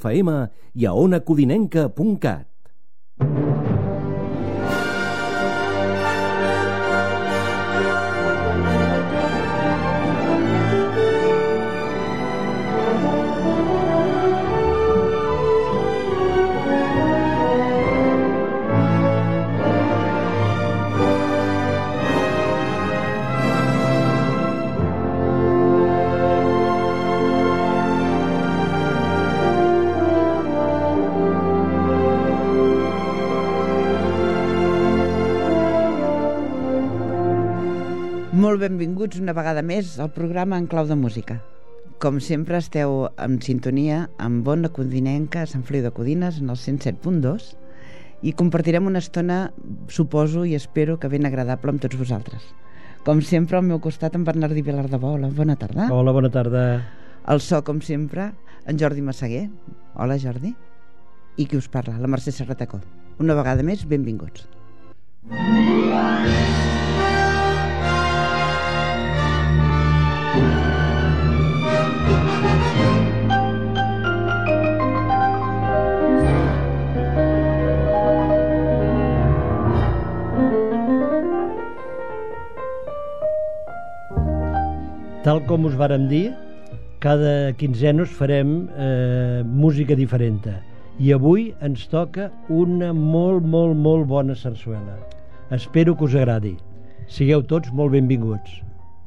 FM i a onacodinenca.cat. Molt benvinguts una vegada més al programa En Clau de Música. Com sempre esteu en sintonia amb Ona Codinenca a Sant Feliu de Codines en el 107.2 i compartirem una estona, suposo i espero que ben agradable amb tots vosaltres. Com sempre al meu costat en Bernardí Vilardebó. Hola, bona tarda. Hola, bona tarda. El so, com sempre, en Jordi Massaguer. Hola, Jordi. I qui us parla? La Mercè Serratacó. Una vegada més, benvinguts. Tal com us vàrem dir, cada quinzena us farem música diferent. I avui ens toca una molt bona sarsuela. Espero que us agradi. Sigueu tots molt benvinguts.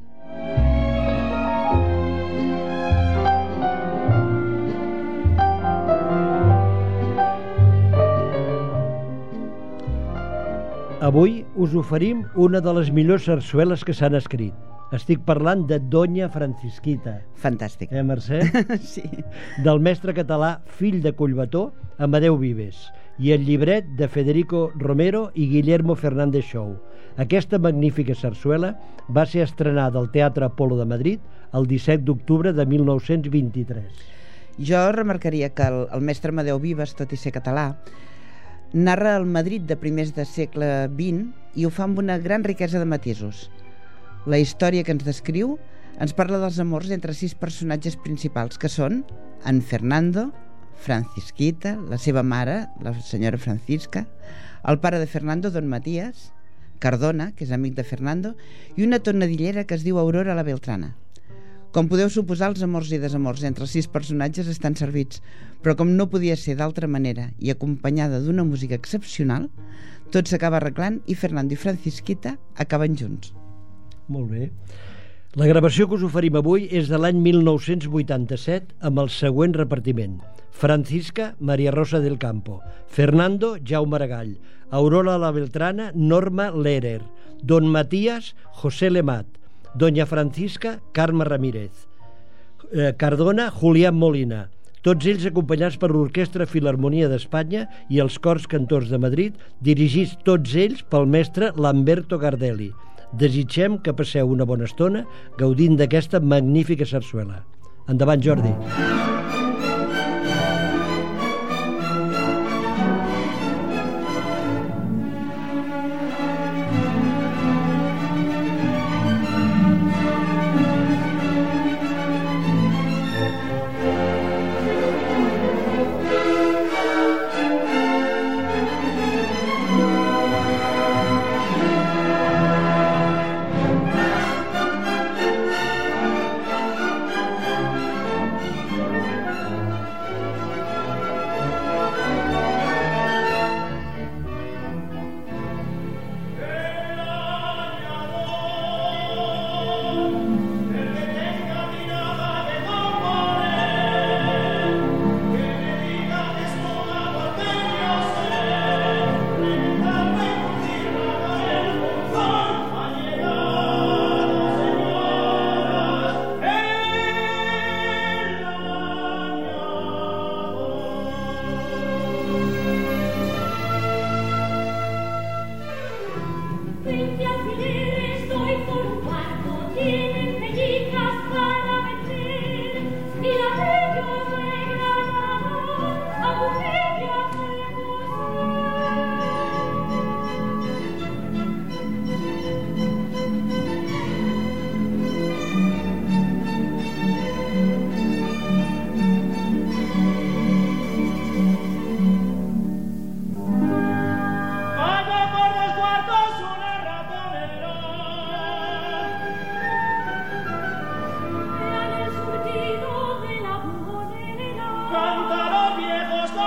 Avui us oferim una de les millors sarsueles que s'han escrit. Estic parlant de Doña Francisquita. Fantàstic. Mercè? Sí. Del mestre català, fill de Collbató, Amadeu Vives, i el llibret de Federico Romero i Guillermo Fernández Show. Aquesta magnífica sarsuela va ser estrenada al Teatre Apolo de Madrid el 17 d'octubre de 1923. Jo remarcaria que el mestre Amadeu Vives, tot i ser català, narra el Madrid de primers de segle XX i ho fa amb una gran riquesa de matisos. La història que ens descriu ens parla dels amors entre 6 personatges principals, que són en Fernando, Francisquita, la seva mare, la senyora Francisca, el pare de Fernando, don Matías, Cardona, que és amic de Fernando, i una tonadillera que es diu Aurora la Beltrana. Com podeu suposar, els amors i desamors entre els 6 personatges estan servits, però com no podia ser d'altra manera i acompanyada d'una música excepcional, tot s'acaba arreglant i Fernando i Francisquita acaben junts. Molt bé. La gravació que us oferim avui és de l'any 1987 amb el següent repartiment: Francisca, María Rosa del Campo; Fernando, Jaume Aragall; Aurora la Beltrana, Norma Lehrer; don Matías, José Lemat; doña Francisca, Carme Ramírez; Cardona, Julián Molina. Tots ells acompanyats per l'Orquestra Filharmonia d'Espanya i els Cors Cantors de Madrid, dirigits tots ells pel mestre Lamberto Gardelli. Desitgem que passeu una bona estona gaudint d'aquesta magnífica sarsuela. Endavant, Jordi.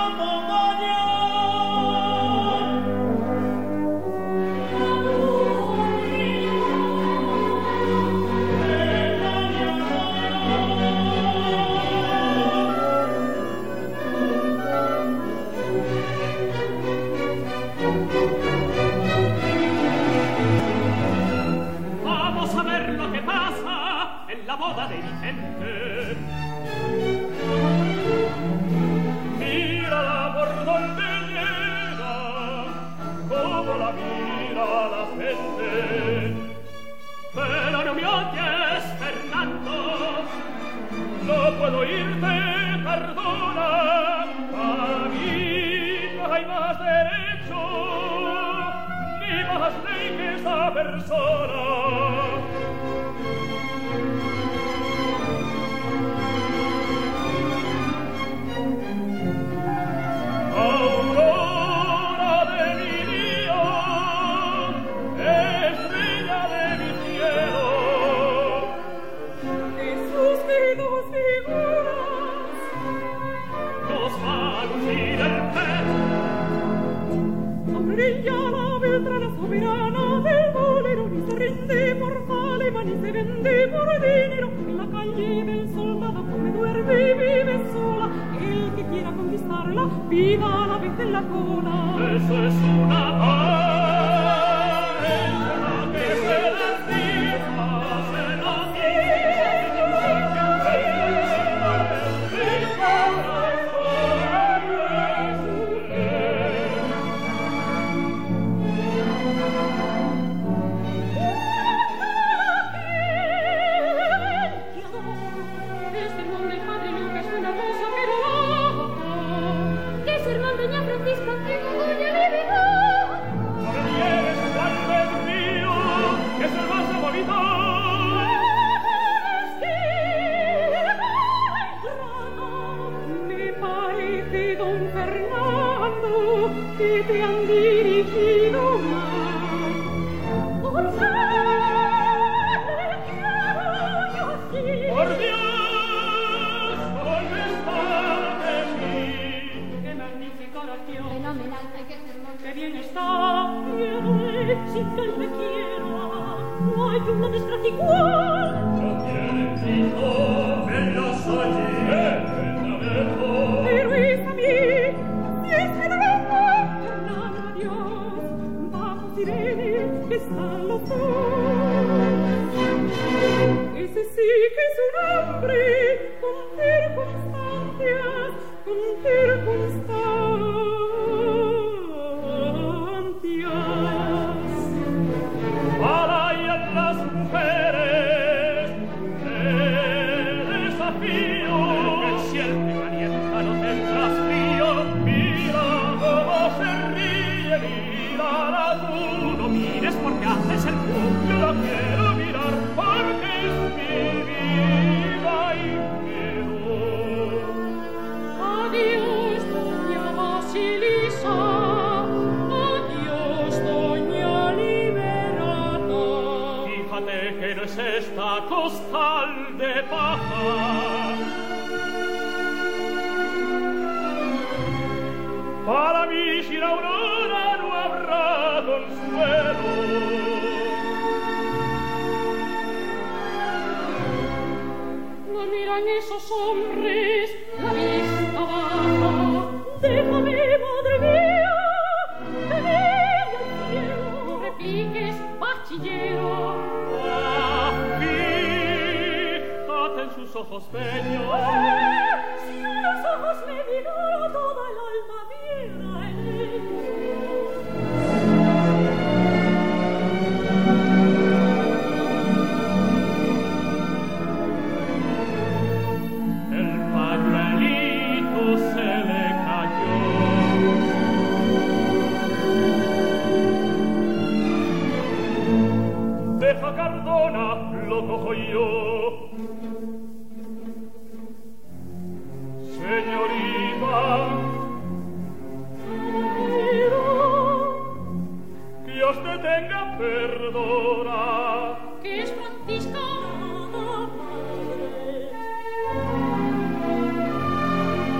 El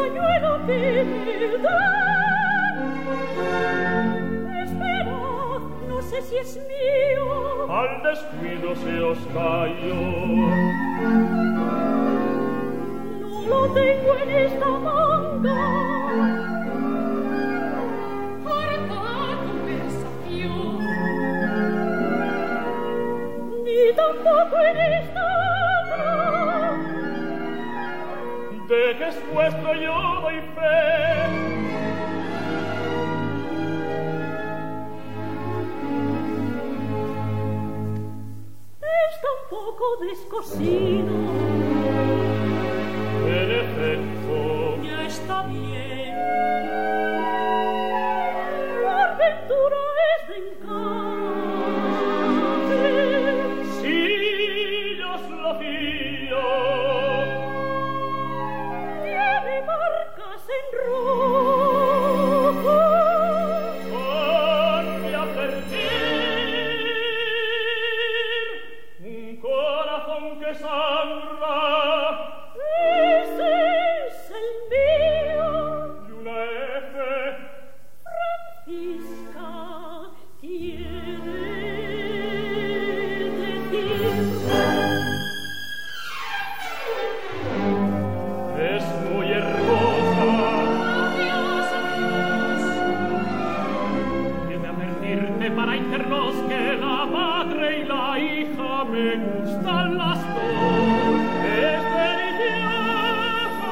pañuelo que me da. Esperad, no sé si es mío. Al descuido se os cayó. No lo tengo en esta manga. Ni tampoco en esta otra. De que es vuestro yo doy fe. Está un poco descosido. En efecto, Ya está bien. Por ventura es de encaje. si yo os lo fío, Tiene marcas en rojo. con mi advertir un corazón que sangra Ese es el mío. y una F Francisca quiere decir. es muy hermosa. Adiós, adiós. Debe advertirte para internos que la madre y la hija me gustan las dos. Es delicioso.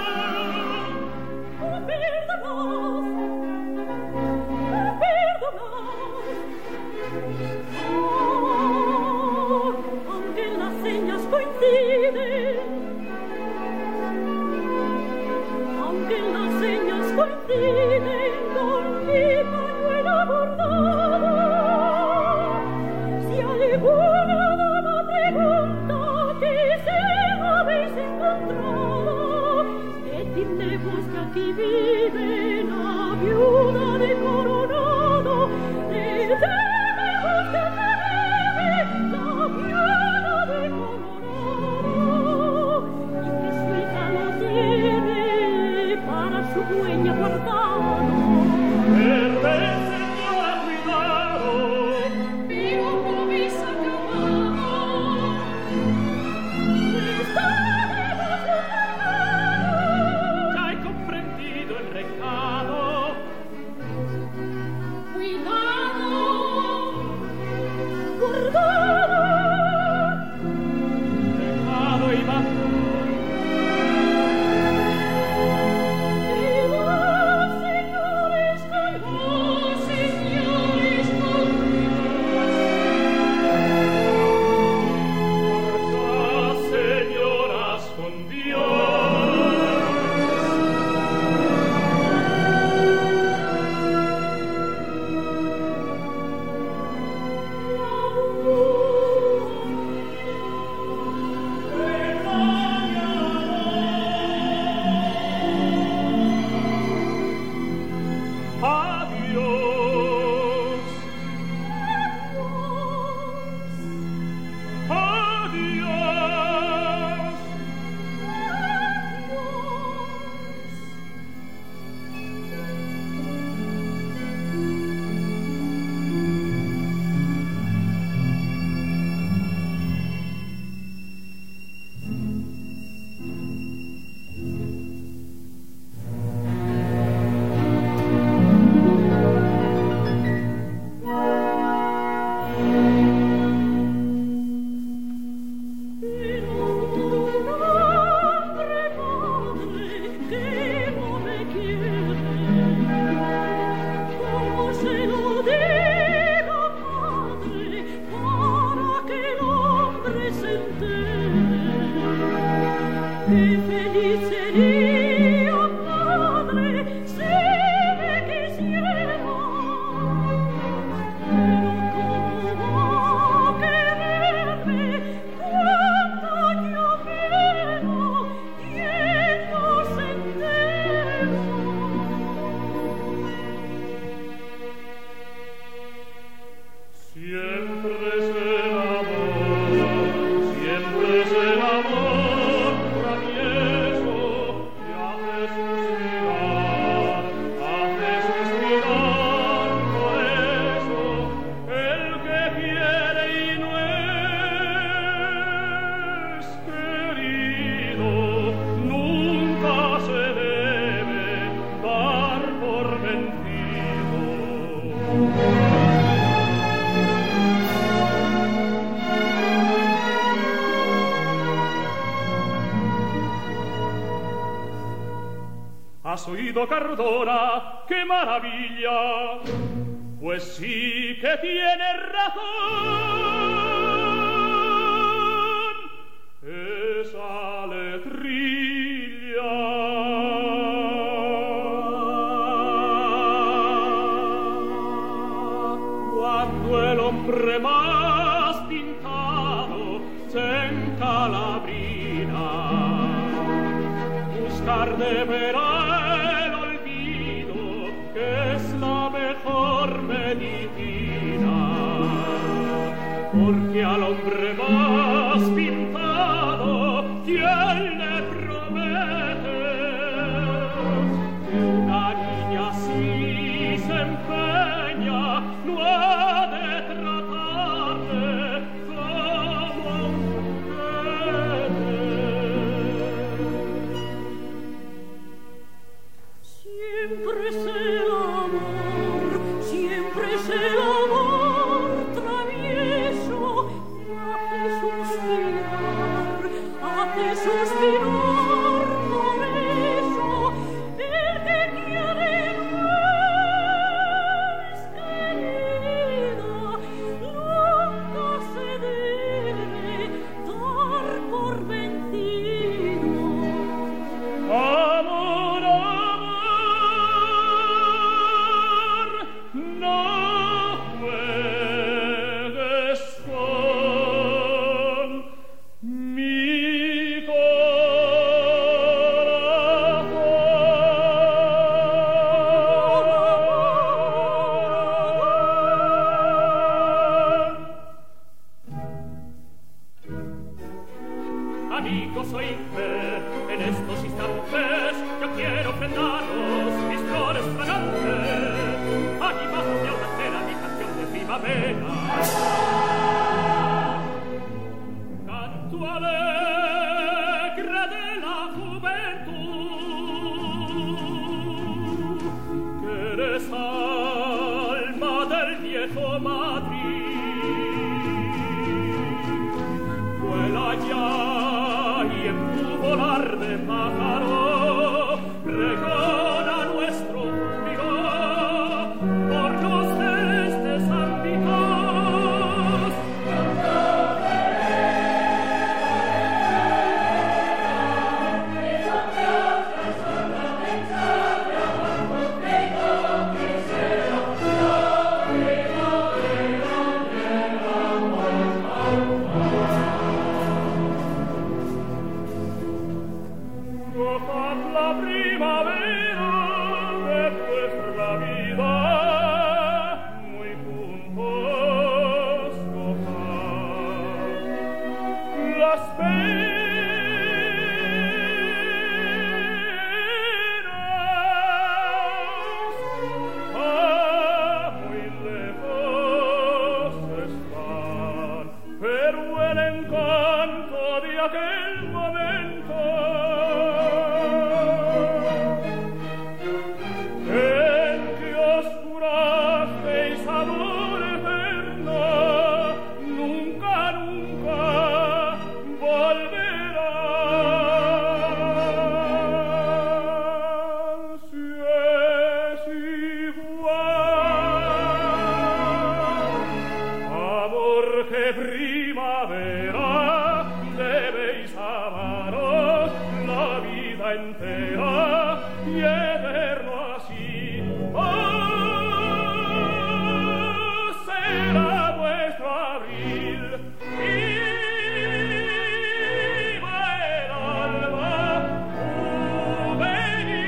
Perdonad. Aunque las señas coinciden, con mi pañuelo bordado, si alguna dama pregunta que se habéis encontrado, decidmos que aquí vive la viuda de Coronado. Decidmos que aquí vive la viuda de Coronado y que su hija lo tiene para su dueña guardado. Verde, señora, cuidado. Vivo como habéis acabado. Estaremos Ya he comprendido el recado. cuidado, guardado. Recado y bastón. Viva, señores, con vos ¿Has oído, Cardona? ¡Qué maravilla! Pues sí que tienes razón. Esa letrilla. Cuando el hombre más pintado se encalabrina, buscar deberá el olvido, que es la mejor medicina, porque al hombre más pintado, ¿quién le promete que una niña así se empeña, no ha de tratarle como un juguete? Siempre es el amor travieso, hace suspirar por eso, el que quiere no es querida, nunca se debe dar por vencido. Amor, amor, no juegues con mi corazón. Amigos, oídme, en estos instantes yo quiero ofrendaros mis flores fragantes, animados de una cena, mi canción de primavera. Canto alegre de la juventud, que eres alma del viejo Madrid. Vuela ya y en tu volar de pájaro pregona nuestro júbilo por los celestes ámbitos. Gozad la primavera de vuestra vida, muy juntos gozad las penas, muy lejos están, pero el encanto de aquel momento en que os jurasteis amor eterno, nunca, nunca volverá. Si es igual, amor que primavera, debéis amaros la vida entera y eterno así. Oh, será vuestro abril. Viva el alma juvenil.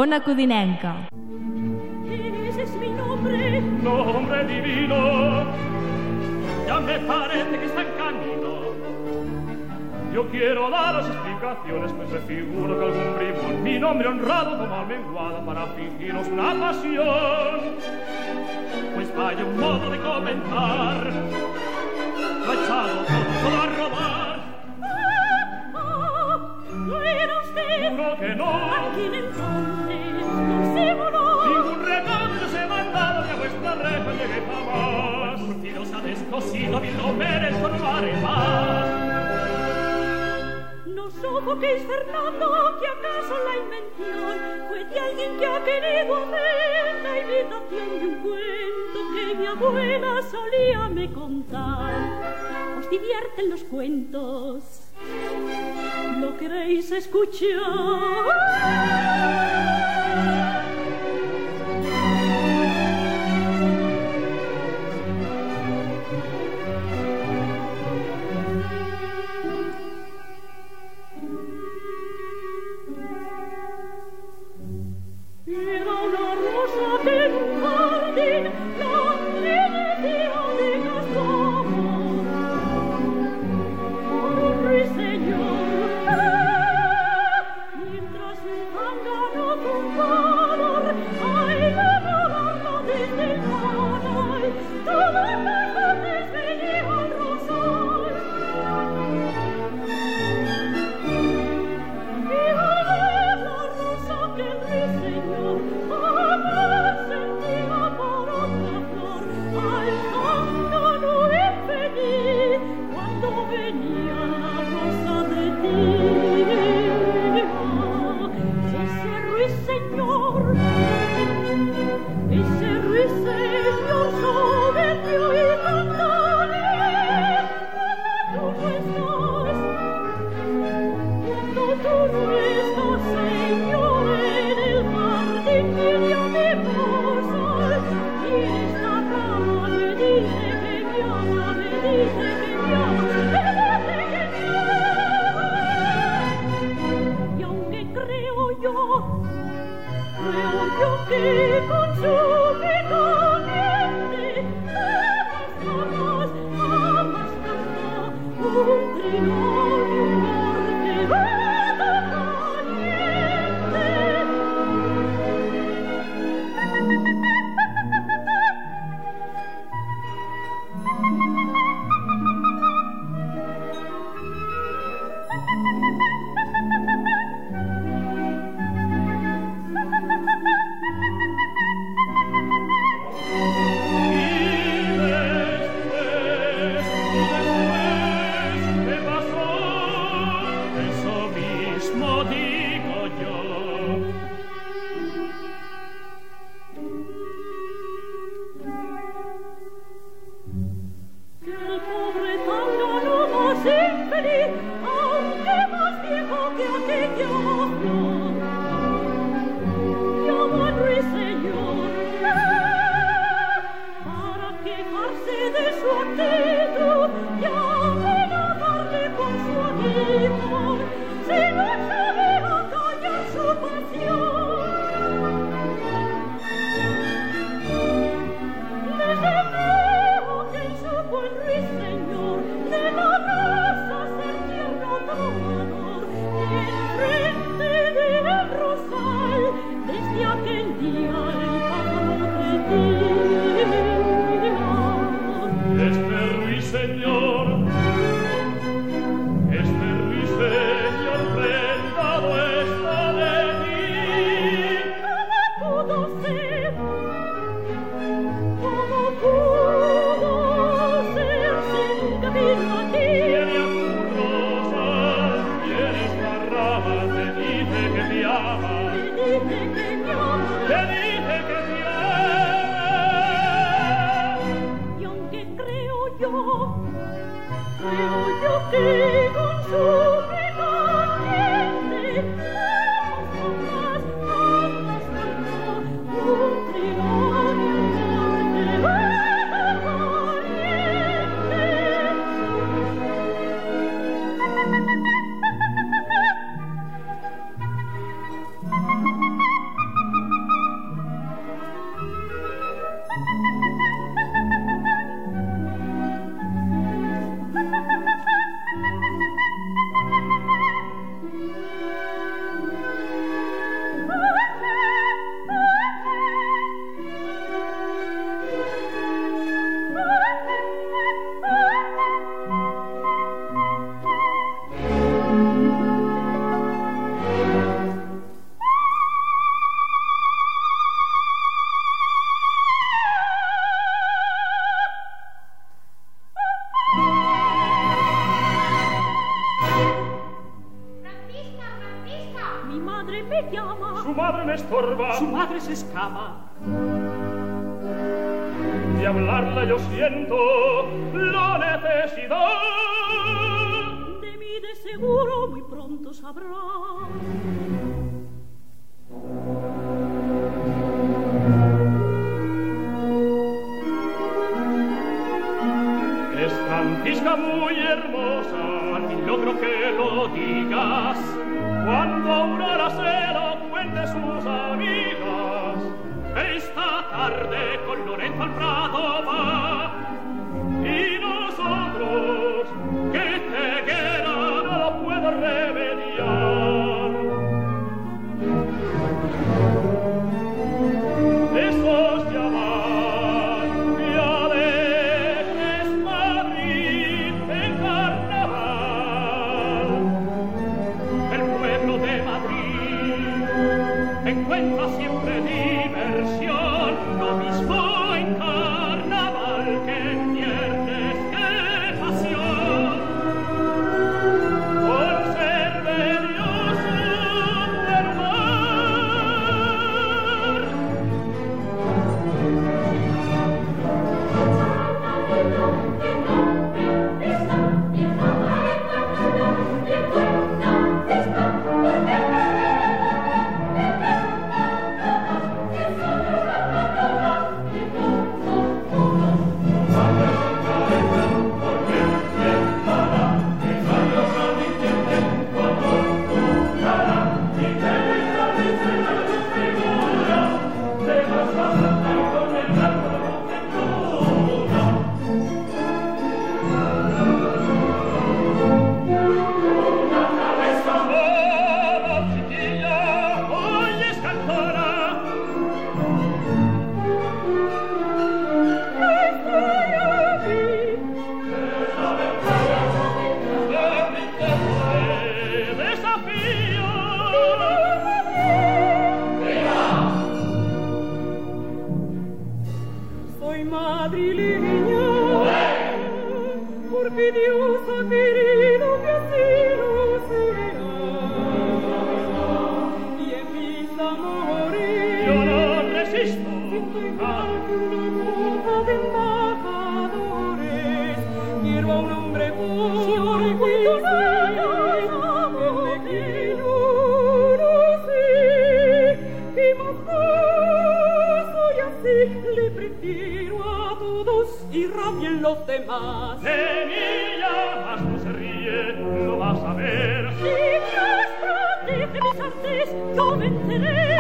Ona Codinenca. Ese es mi nombre. Nombre divino, ya me parece que está en camino. Yo quiero daros explicaciones, pues me figuro que algún bribón mi nombre honrado toma menguada para fingiros una pasión. Pues vaya un modo de comentar, lo ha echado todo a robar. ¿No era usted? Juro que no. Aquel entonces no se voló. Ningún recambio se ha mandado que a vuestra reja llegue jamás. Curtidos ha descosido, viendo Pérez con más. No sofoquéis, Fernando, que acaso la invención fue de alguien que ha querido hacer la imitación de un cuento que mi abuela solía me contar. ¿Os divierten los cuentos? ¿Lo queréis escuchar? Era una rosa que en un jardín la crecía de cascabel. Por un ruiseñor, mientras un zángano zumbador, ay, la volaba desde el canal, todas las tardes venía al rosal. Y al ver la rosa que el ruiseñor jamás sentía por otra flor, al zángano infeliz, cuando venía la rosa de ti. Ese ruiseñor soberbio y cantante, cuando tú no estás, Señor, en el jardín de mi rosal, y esta rama me dice que me ama, me dice que me ama, me dice que me ama. Y aunque creo yo que con su picante jamás canta un trino de un norte aunque más viejo que aquella flor, llamó al ruiseñor para quejarse de su actitud y amenazarle con su aguijón si no sabía callar su pasión. Desde que supo el ruiseñor de la raza ser tierno trovador, enfrente del rosal, desde aquel día el pájaro retira. Este ruiseñor, prendado está de ti. ¿Cómo pudo ser? ¿Cómo pudo ser si nunca vino a ti? Viene a tu rosa, viene esta rama, te dice que te ama. Me dice que me ama. Te dice que te ama. Y aunque creo yo que con su picante jamás cantó un trino de un norte valiente. me estorba. Su madre se escapa. De hablarle yo siento la necesidad. De mí de seguro muy pronto sabrá. Es Francisca muy hermosa, al fin logro que lo digas. Cuando Aurora se lo cuente sus amigas, esta tarde con Lorenzo al Prado va. Y nosotros, que ceguera no lo puedo remediar. Esos ya van, ya dejes Madrid en carnaval. El pueblo de Madrid encuentra siempre diversión, lo mismo en carnaval que en viernes, qué pasión. Por ser belloso del mar. Soy madrileña, porque Dios ha querido que así lo sea. Y en mis amores Yo no resisto. siento igual que una moda de embajadores. Quiero a un hombre por que me conocí, y más soy así, le prefiero a todos y rabien los demás. De mí ya más no se ríe, lo vas a ver. Mientras practique mis artes, yo venceré.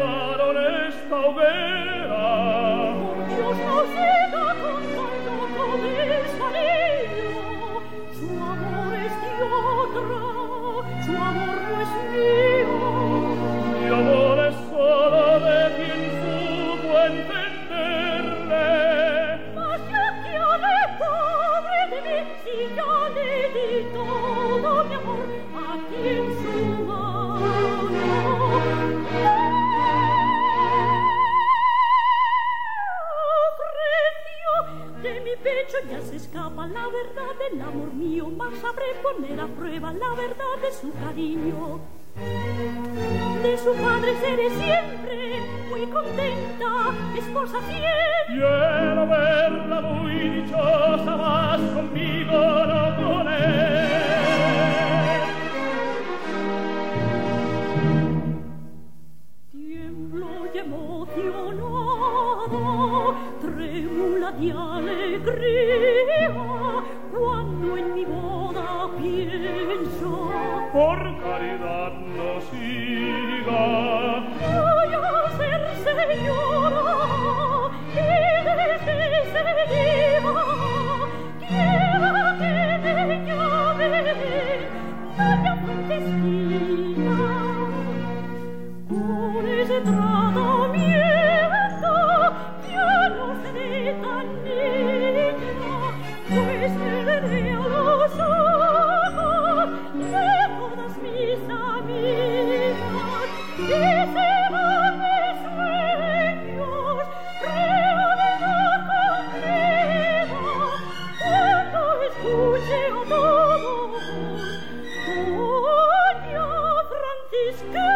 Dios nos llega con caldo, amor no es mío. Mi amor es solo de quien supo entenderle. Mas yo que haré, pobre de mí, si yo le di todo mi amor aquí en su mano. De mi pecho ya se escapa la verdad del amor mío, mas sabré poner a prueba la verdad de su cariño. De su padre seré siempre muy contenta, esposa fiel. Quiero verla muy dichosa, mas conmigo no con él. Tiemblo y emocionada, trémula de alegría, cuando en mi boda pienso. Por caridad no siga. Voy a ser señora y desde ese día quiero que me llamen doña Francisquina. Con ese tratamiento ya no seré tan niña, pues me veré a los ojos de todas mis amigas y se van mis sueños, realidad completa, cuando escuche a todos doña Francisquina.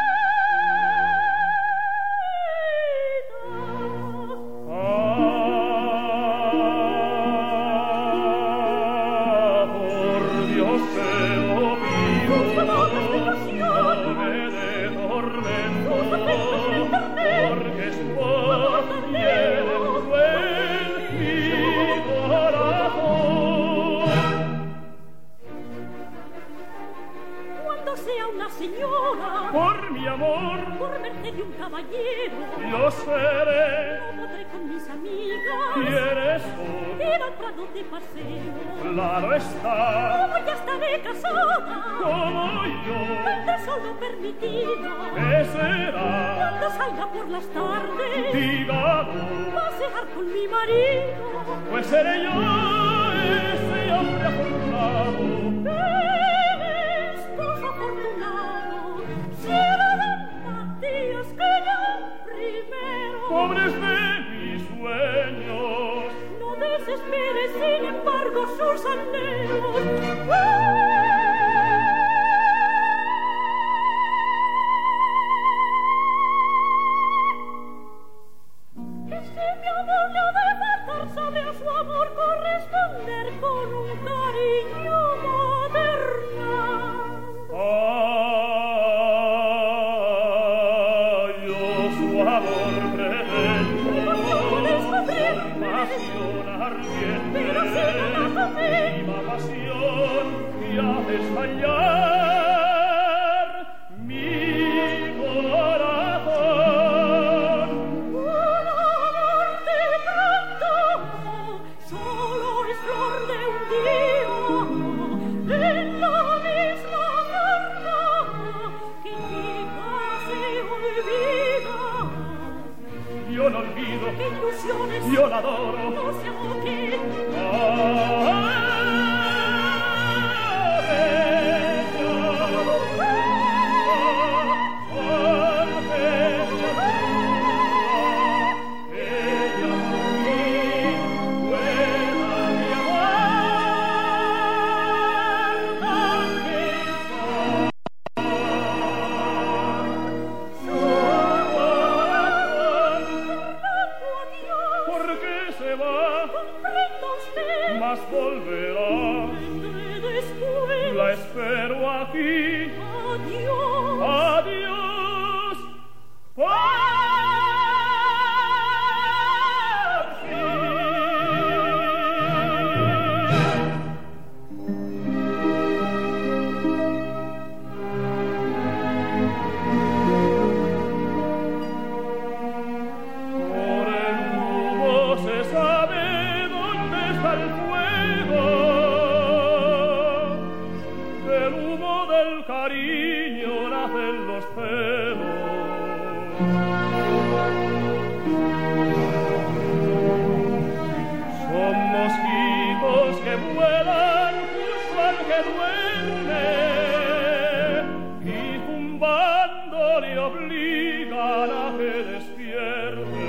Por mi amor, por merced de un caballero, yo seré. no podré con mis amigas ¿Quieres tú? ir al prado de paseo. Claro está. Como ya estaré casada, Como yo. tendré solo permitido ¿Qué será? cuando salga por las tardes Dígalo. pasear con mi marido. Pues seré yo ese hombre afortunado. Eres vos afortunado, cielo don Matías, que yo primero. Pobres de mis sueños. No desesperes, sin embargo, sus anhelos. Es que mi amor le ha de faltar, sabe a su amor corresponder con un cariño maternal. Yo su amor pretendo. Pasión ardiente. Pero si no la tomé, Viva pasión que hace estallar mi corazón. un amor de pronto solo es flor de un día, en la misma forma que llega se olvida. Yo no olvido, ¿Qué ilusiones yo la adoro. no se ahoguen? Comprenda usted, Mas volverá, vendré después. la espero aquí. Adiós. Adiós. Por Por el humo se sabe dónde está el fuego, del humo del cariño. los celos. Son mosquitos que vuelan justo al que duerme y zumbando le obligan a que despierte.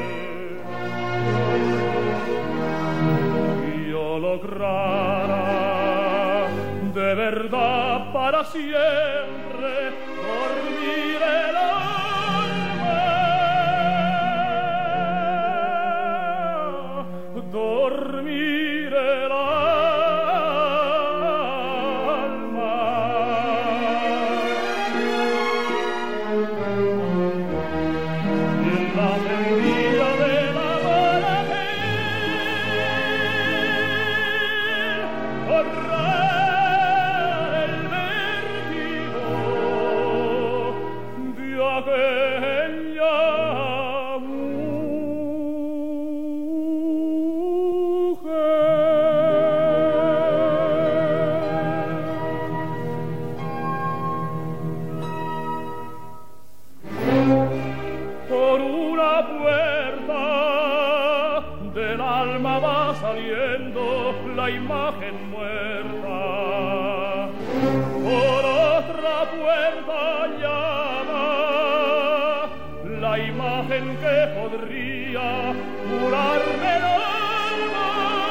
Y yo lograra de verdad para siempre dormir el alma, dormir el alma. En la semilla de la borrar el vértigo de aquella por una puerta del alma va saliendo la imagen muerta, por otra puerta llama la imagen que podría curarme el alma.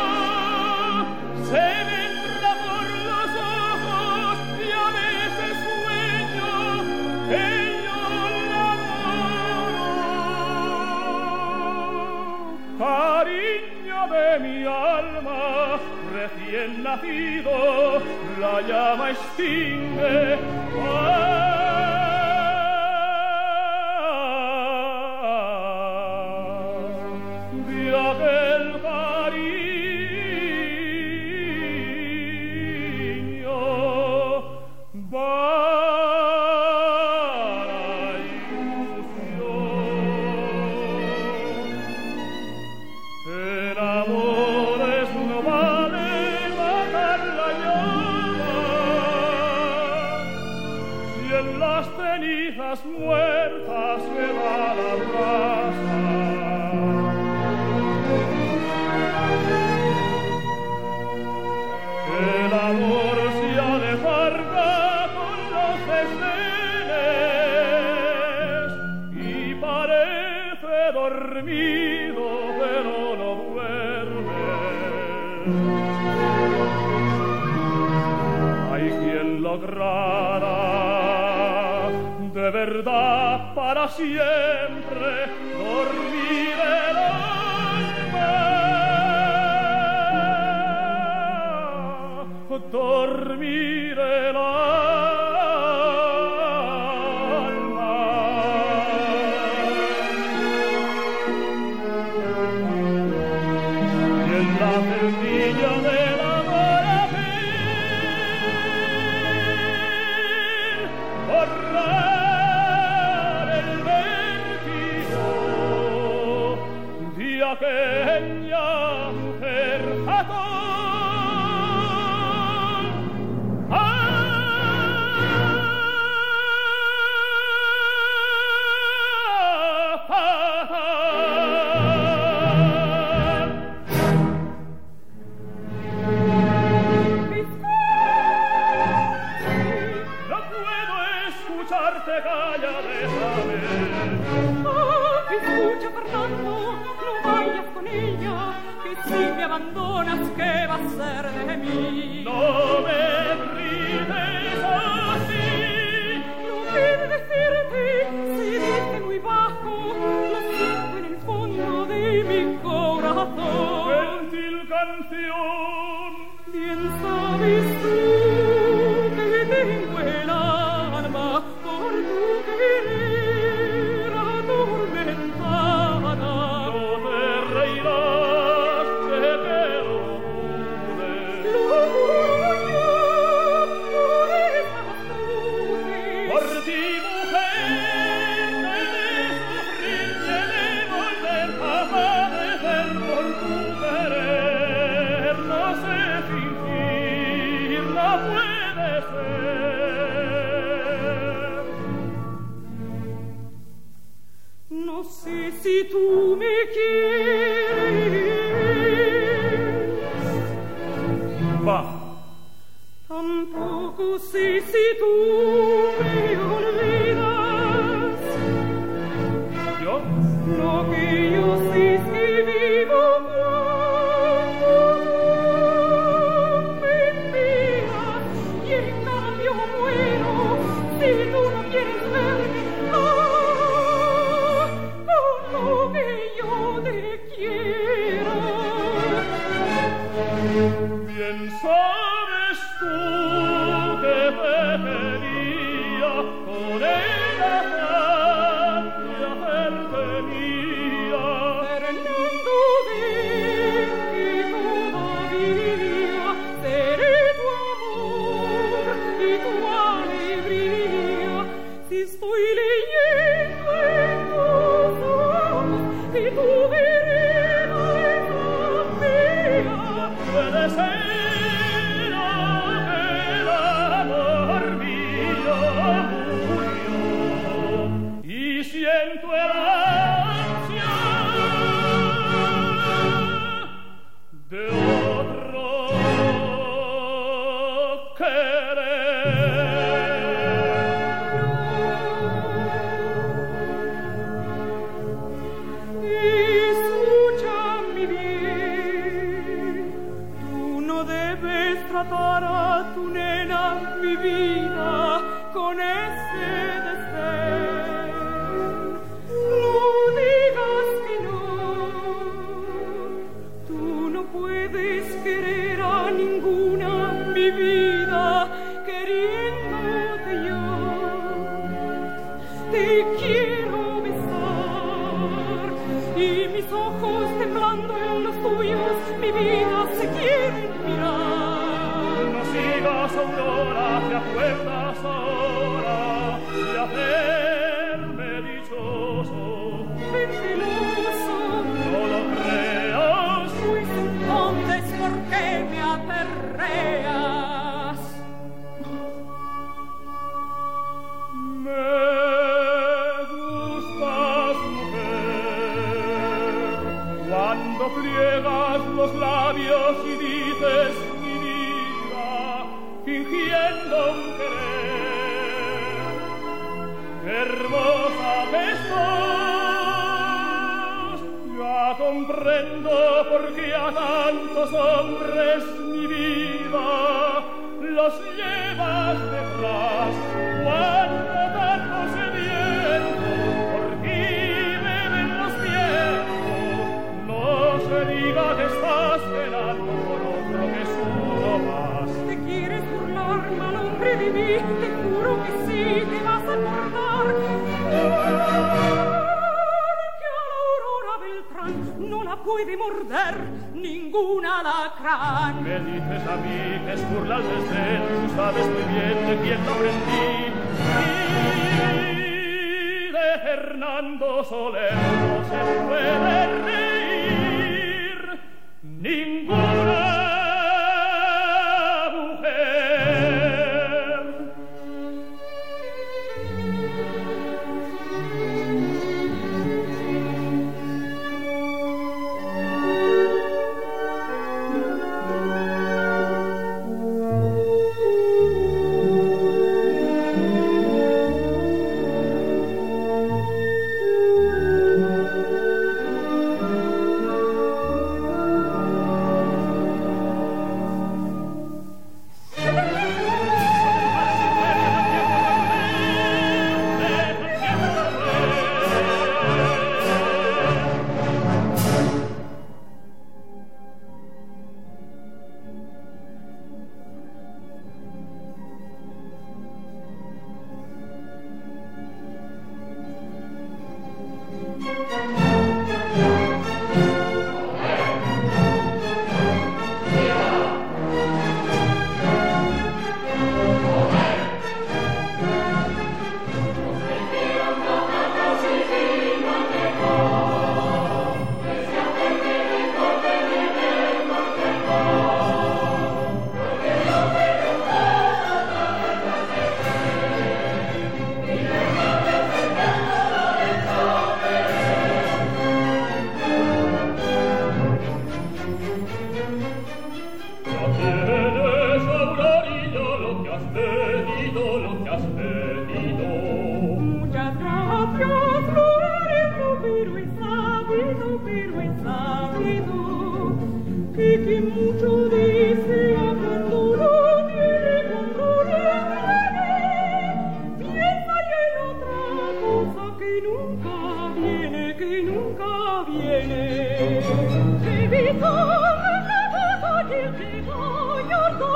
Se me entra por los ojos y a veces sueño que yo la adoro. Cariño de mi alma, recién nacido, la llama extingue. De aquel cariño va la ilusión. En amores no vale matar la llama, si en las cenizas muertas se va la brasa. El amor se alejarga con los desdenes y parece dormido, pero no duerme. Hay quien lograra de verdad para siempre dormir el alma, dormir el alma. Y en la cerquilla del amor borrar el vértigo de aquella mujer fatal. No puedo escucharte, calla, déjame. Escucha, Fernando, no vayas con ella, que si me abandonas, ¿qué va a ser de mí? No me grites así. No quiero decirte, si dice muy bajo, lo siento en el fondo de mi corazón. Gentil canción, Bien sabes tú que tengo el alma por tu querer atormentada. no te reirás de que lo dudes. Lo juro yo, por esas luces. Por ti, mujer, me de sufrir, me de volver a padecer por tu querer. No sé fingir, no tú me olvidas. ¿Yo? Lo que yo sí es que vivo cuando tú me envías, y en cambio muero si tú no quieres verme. Con lo que yo te quiero. Bien sabes tú que te quería con el afán de hacerte mía. Fernando, ven que todavía seré tu amor y tu alegría. Si estoy leyendo en tus ojos que tu vereda es la mía. Puede ser aquel amor mío murió y siento el ansia de otro Escucha mi bien, tú no debes tratar a tu nena, mi vida, con ese desdén. No digas que no, tú no puedes querer a ninguna, mi vida, queriéndote yo. Te quiero besar y mis ojos temblando en los tuyos, mi vida, se quieren mirar. No sigas, Aurora, te acuerdas ahora de hacerme dichoso. Ven celoso, No lo creas, pues entonces ¿por qué me aperreas? me gustas, mujer, cuando pliegas los labios y dices mi vida, fingiendo un querer. ¡Qué hermosa que estás! Ya comprendo por qué a tantos hombres, mi vida, los llevas detrás. Cuando tanto sedientos por ti beben los tiempos, no se diga que estás penando por otro que es uno más. ¿Te quieres burlar, mal hombre de mí? Te juro que sí, te vas a acordar. Que a la Aurora Beltrán no la puede morder ningún alacrán. Me dices a mí que es burla el desdén, tú sabes muy bien de quién lo aprendí. Y de Fernando Soler no se puede reír ninguna mujer. has pedido. Muchas gracias, Lorenzo, pero he sabido que quien mucho desea cuando lo tiene, cuando le piensa y en otra cosa que nunca viene. Evito y el que gallardo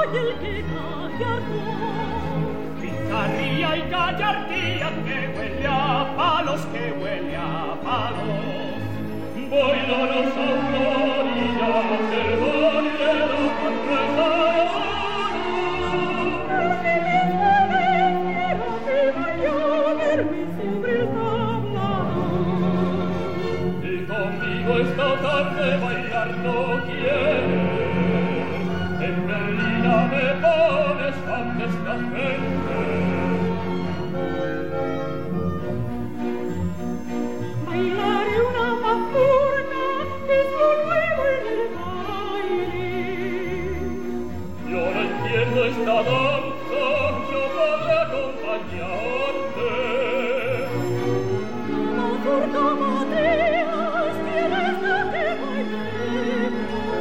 Picarría y gallardía que huele a palos, voy dolorosa orilla del bolero con y conmigo esta tarde bailar no quieres. En Berlina me pones fantásticamente. Bailaré una mazurca que es lo nuevo en el baile. Yo no entiendo esta danza, yo podré acompañarte. Mazurca mateas, tienes la que bailar.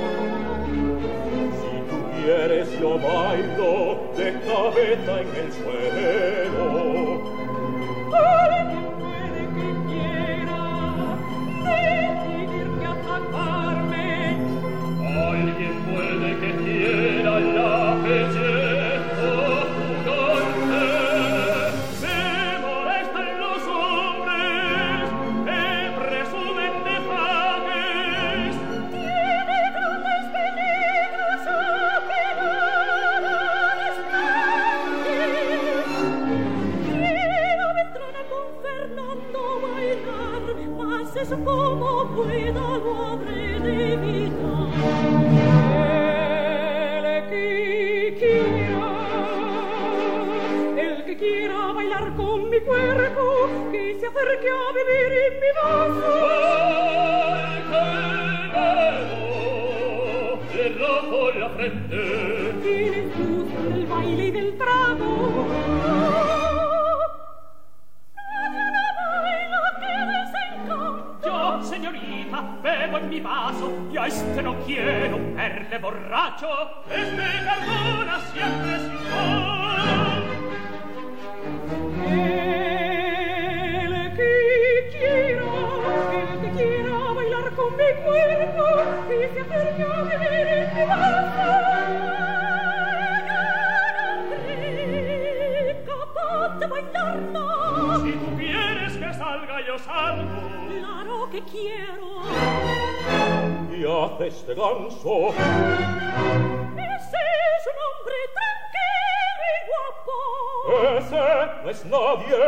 Si tú quieres yo bailo de cabeza en el suelo. Alguien puede que quiera decidir que atacarme. Alguien puede que quiera la belleza jugarte. Se molestan los hombres que presumen de fraques. Tiene grandes peligros apegadas quiero Beltrana con Fernando bailar, mas eso como pueda lo habré de evitar. El que quiera bailar con mi cuerpo, que se acerque a vivir en mi vaso. Le rojo la frente. Tienes gusto del baile y del trago. Yo, señorita, bebo en mi vaso y a este no quiero verle borracho. Este carbona siempre sin sol. El que quiera bailar con mi cuerpo, que se acerque a vivir en mi vaso. Capaz de bailarlo. Si tú quieres que salga, yo salgo. Claro que quiero. Y hace este ganso. Ese es un hombre tranquilo y guapo. Ese no es nadie.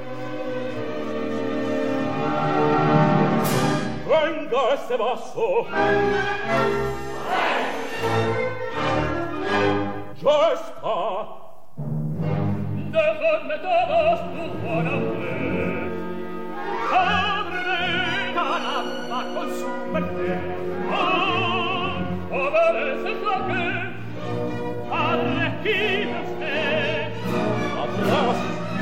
Venga ese vaso. Ya está. Dejadme todos tu guanante. Padre caramba con su mente. Obedece el flaque. Arrequina usted. Atrás.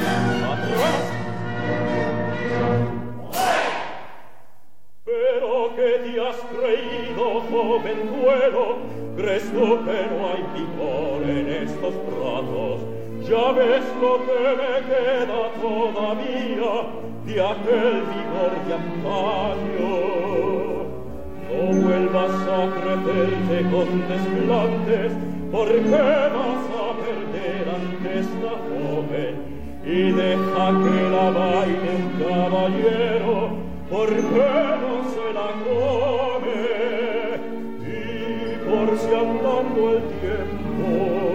Pero ¿qué te has creído, jovenzuelo? ¿Crees tú que no hay vigor en estos brazos? Ya ves lo que me queda todavía de aquel vigor de antaño. No vuelvas a crecerte con desplantes, porque vas a perder ante esta joven, y deja que la baile un caballero, porque no se la come. Y por si andando el tiempo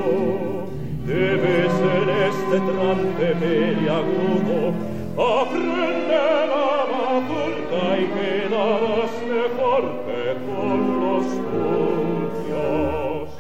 debes en este trance peliagudo aprender la mazurca y quedarás mejor que con los tuyos.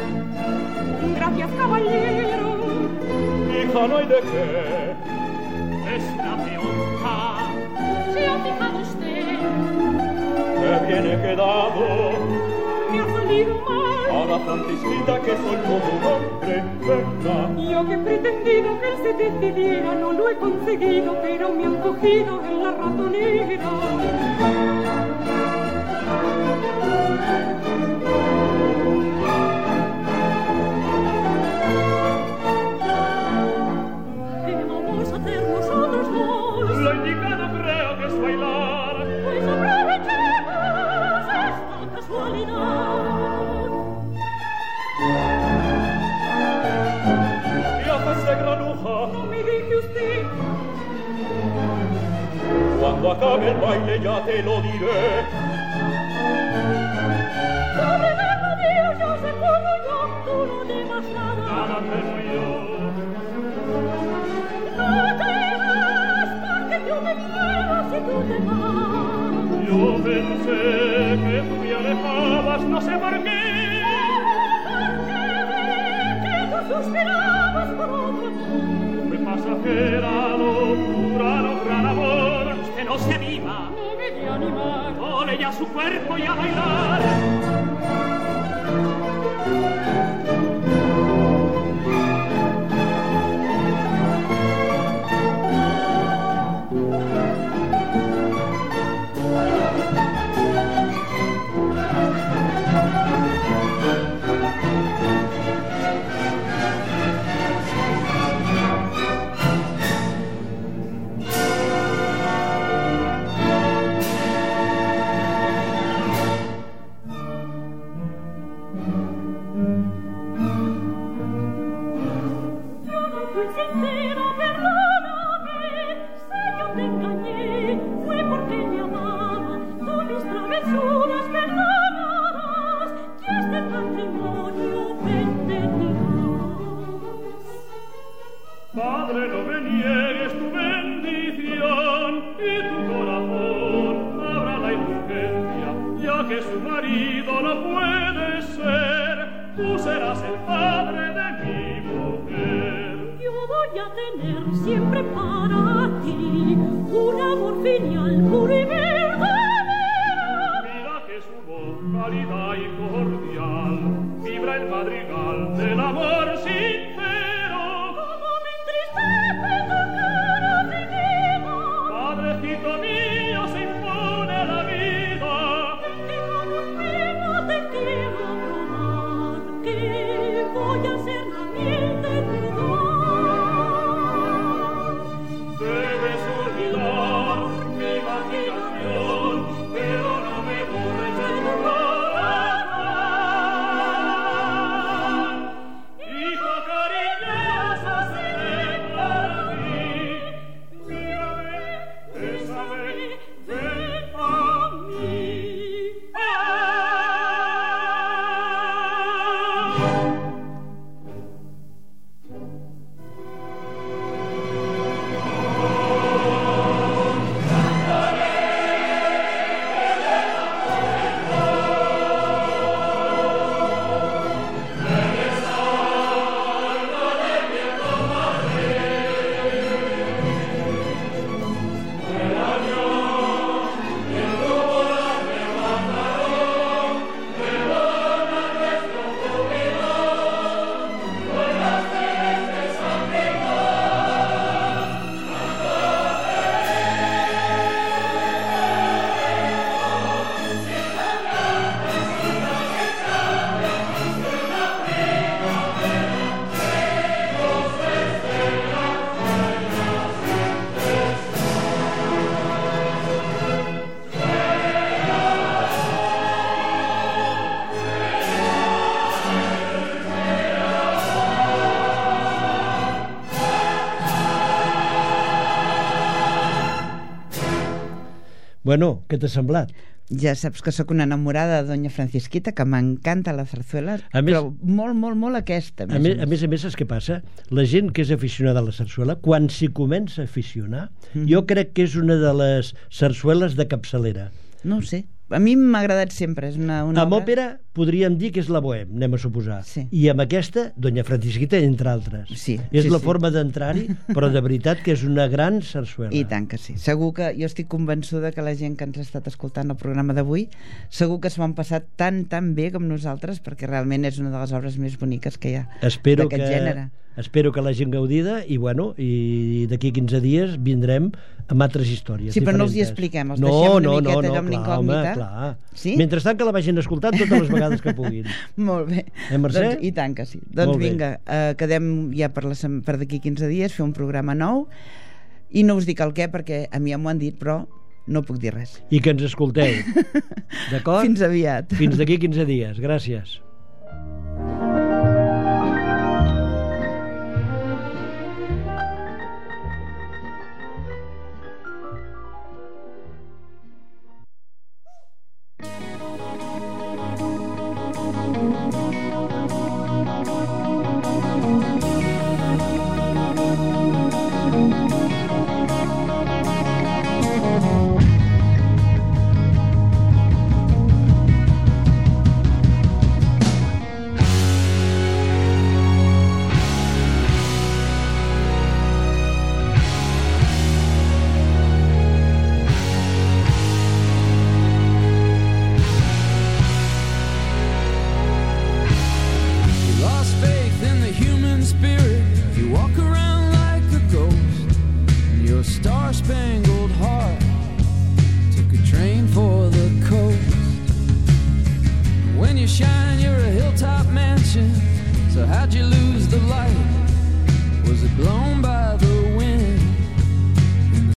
Gracias, caballero. Hija, no hay de qué. bien he quedado. Me ha salido mal. A la Francisquita que soy como un hombre, ¿verdad? Yo que he pretendido que él se decidiera, no lo he conseguido, pero me han cogido en la ratonera. ¿Qué vamos a hacer nosotros dos? Lo indicado creo que es bailar. Pues aprovechemos esta casualidad. Y haces de granuja. No me deje usted. Cuando acabe el baile ya te lo diré. Pobre de Dios, yo sé cómo yo, tú no digas nada. Nada temo yo. No te vas, porque yo me muero si tú te vas. Yo pensé que tú me alejabas, no sé por qué. Que tú suspirabas por otro amor. Fue pasajera locura, no gran amor. Usted no se anima. No me de animar. Ole ya su cuerpo y a bailar. Padre, no me niegues tu bendición y tu corazón abra la indulgencia, ya que su marido no puede ser, tú serás el padre de mi mujer. Yo voy a tener siempre para ti un amor filial, puro y verdadero. Mira que su voz cálida y cordial vibra el madrigal del amor sincero. Como me entristece tu cara divina, Padrecito mío, se impone la vida. que con un vino te quiero probar, que voy a ser la miel de tu don. Debes olvidar mi imaginación, pero no me borres de tu corazón. Hijo cariñoso seré para ti. Mírame, bésame, ven a mí. Bueno, què t'ha semblat? Ja saps que sóc una enamorada de Doña Francisquita, que m'encanta la zarzuela, però molt, molt, molt aquesta. A més, saps què passa? La gent que és aficionada a la zarzuela, quan s'hi comença a aficionar, jo crec que és una de les sarsueles de capçalera. No ho sé. a mi m'ha agradat sempre. És una amb obra... òpera podríem dir que és la Bohème, anem a suposar. Sí. I amb aquesta, Doña Francisquita, entre altres. Sí, És sí, la sí. forma d'entrar-hi, però de veritat que és una gran sarsuela. I tant que sí. Segur que jo estic convençuda que la gent que ens ha estat escoltant el programa d'avui segur que s'ho han passat tan bé com nosaltres, perquè realment és una de les obres més boniques que hi ha d'aquest gènere. Espero que l'hagin gaudida i d'aquí 15 dies vindrem amb altres històries. Sí, però no els hi diferents. expliquem, els deixem una miqueta allò amb clar, l'incògnita. home, clar. Sí? Mentrestant que la vagin escoltant totes les vegades que puguin. Molt bé. Mercè? Doncs, I tant que sí. Doncs Molt bé. vinga, quedem ja per d'aquí 15 dies, fer un programa nou, i no us dic el què, perquè a mi ja m'ho han dit, però no puc dir res. I que ens escolteu. D'acord? Fins aviat. Fins d'aquí 15 dies. Gràcies. So how'd you lose the light? Was it blown by the wind?